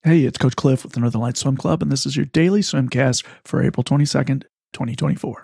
Hey, it's Coach Cliff with the Northern Lights Swim Club, and this is your daily swimcast for April 22nd, 2024.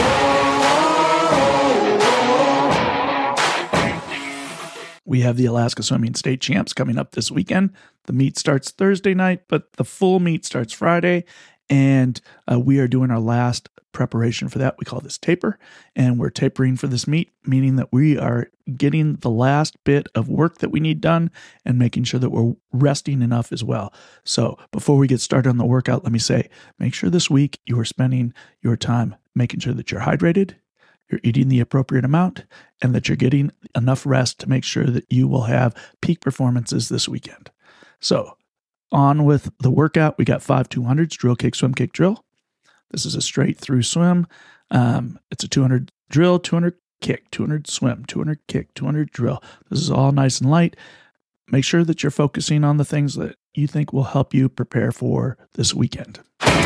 We have the Alaska Swimming State Champs coming up this weekend. The meet starts Thursday night, but the full meet starts Friday, and we are doing our last preparation for that. We call this taper, and we're tapering for this meet, meaning that we are getting the last bit of work that we need done and making sure that we're resting enough as well. So before we get started on the workout, let me say, make sure this week you are spending your time making sure that you're hydrated, you're eating the appropriate amount, and that you're getting enough rest to make sure that you will have peak performances this weekend. So on with the workout, we got 5 200s, drill, kick, swim, kick, drill. This is a straight through swim. It's a 200 drill, 200 kick, 200 swim, 200 kick, 200 drill. This is all nice and light. Make sure that you're focusing on the things that you think will help you prepare for this weekend.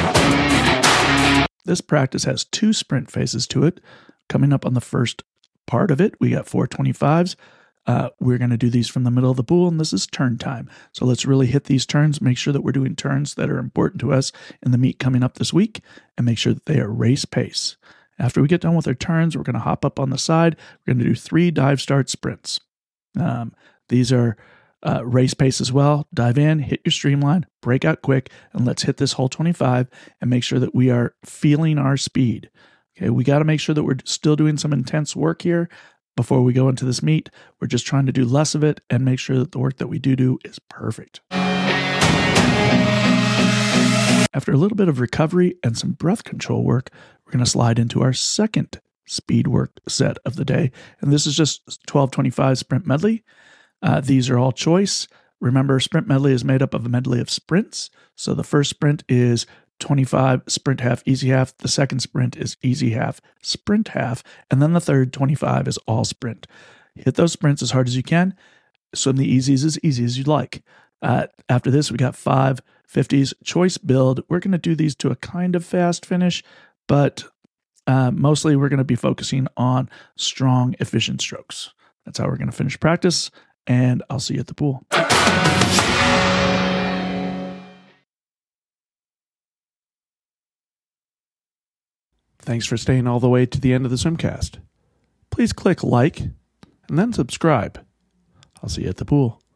This practice has 2 sprint phases to it. Coming up on the first part of it, we got 425s. We're going to do these from the middle of the pool, and this is turn time. So let's really hit these turns, make sure that we're doing turns that are important to us in the meet coming up this week, and make sure that they are race pace. After we get done with our turns, we're going to hop up on the side. We're going to do 3 dive start sprints. These are race pace as well. Dive in, hit your streamline, break out quick, and let's hit this whole 25 and make sure that we are feeling our speed. Okay, we got to make sure that we're still doing some intense work here before we go into this meet. We're just trying to do less of it and make sure that the work that we do is perfect. After a little bit of recovery and some breath control work, we're going to slide into our second speed work set of the day. And this is just 1225 sprint medley. These are all choice. Remember, sprint medley is made up of a medley of sprints. So the first sprint is 25, sprint half, easy half. The second sprint is easy half, sprint half. And then the third 25 is all sprint. Hit those sprints as hard as you can. Swim the easies as easy as you like. After this, we got 5 50s choice build. We're going to do these to a kind of fast finish, but mostly we're going to be focusing on strong, efficient strokes. That's how we're going to finish practice, and I'll see you at the pool. Thanks for staying all the way to the end of the swimcast. Please click like and then subscribe. I'll see you at the pool.